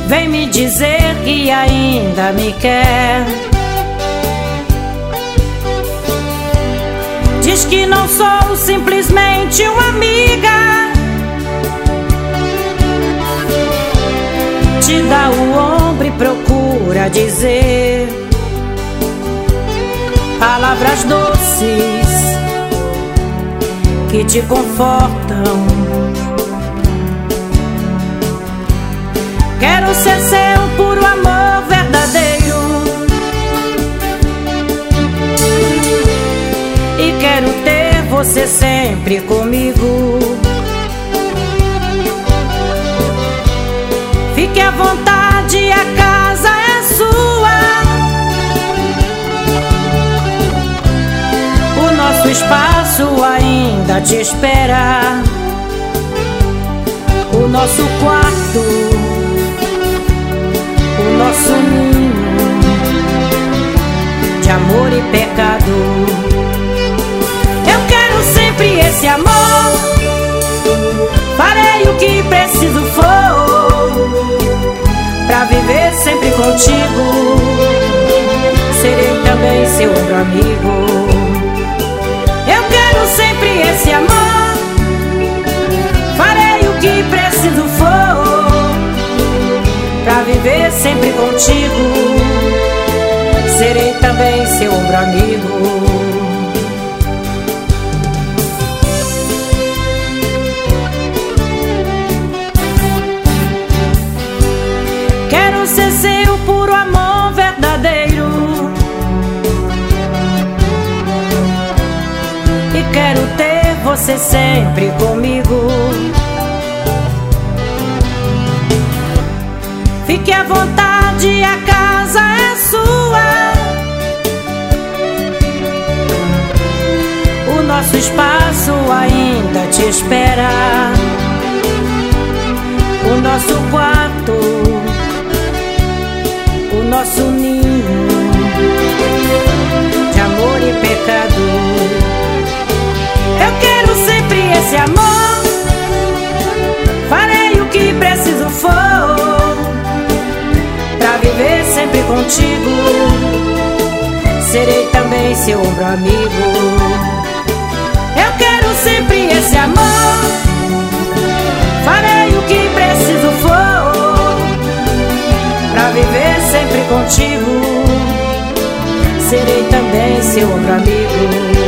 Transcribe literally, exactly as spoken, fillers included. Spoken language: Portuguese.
vem me dizer que ainda me quer. Diz que não sou simplesmente uma amiga, te dá o ombro e procura dizer palavras doces que te confortam. Quero ser seu puro amor verdadeiro, e quero ter você sempre comigo. Fique à vontade, a casa é sua. O nosso espaço ainda te espera. O nosso quarto, o nosso ninho de amor e pecado. Eu quero sempre esse amor, farei o que preciso for pra viver sempre contigo. Serei também seu ombro amigo. Eu quero sempre esse amor, farei o que preciso for pra viver sempre contigo. Serei também seu ombro amigo. Quero ser seu puro amor verdadeiro, e quero ter você sempre comigo. Fique à vontade, a casa é sua. O nosso espaço ainda te espera. O nosso quarto, o nosso ninho de amor e pecado. Eu quero sempre esse amor, farei o que preciso for pra viver sempre contigo. Serei também seu ombro amigo. Eu quero sempre esse amor, farei o que preciso for pra viver sempre contigo. Serei também seu ombro amigo.